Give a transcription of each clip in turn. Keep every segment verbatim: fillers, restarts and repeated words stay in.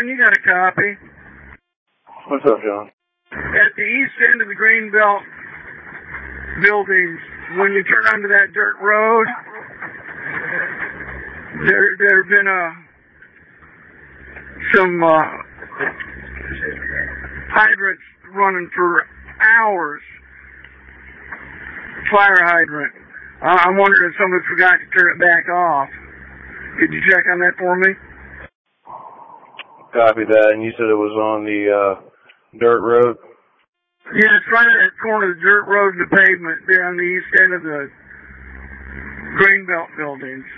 John, you got a copy. What's up, John? At the east end of the Greenbelt buildings, when you turn onto that dirt road, there there have been a some uh, hydrants running for hours. Fire hydrant. Uh, I'm wondering if somebody forgot to turn it back off. Could you check on that for me? Copy that. And you said it was on the uh, dirt road? Yeah, it's right at that corner of the dirt road and the pavement there on the east end of the Greenbelt buildings.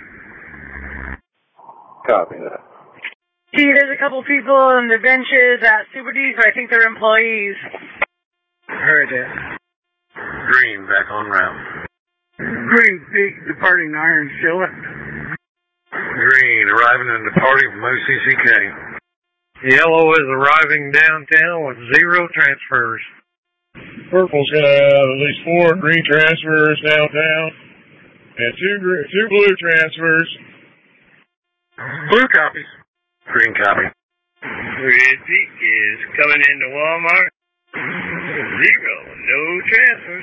Copy that. See, there's a couple people on the benches at Super D's, but I think they're employees. Heard that. Green, back on route. Green Peak departing Iron Skillet. Green, arriving and departing from O C C K. Yellow is arriving downtown with zero transfers. Purple's going to have at least four green transfers downtown and two green, two blue transfers. Blue copies. Green copy. Red Peak is coming into Walmart. Zero, no transfers.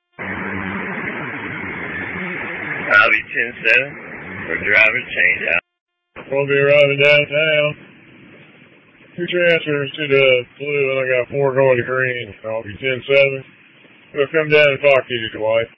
I'll be ten seven for driver change out. We'll be arriving downtown. Two transfers to the blue, and I got four going to green. I'll be ten seven. We'll come down and talk to you, Dwight.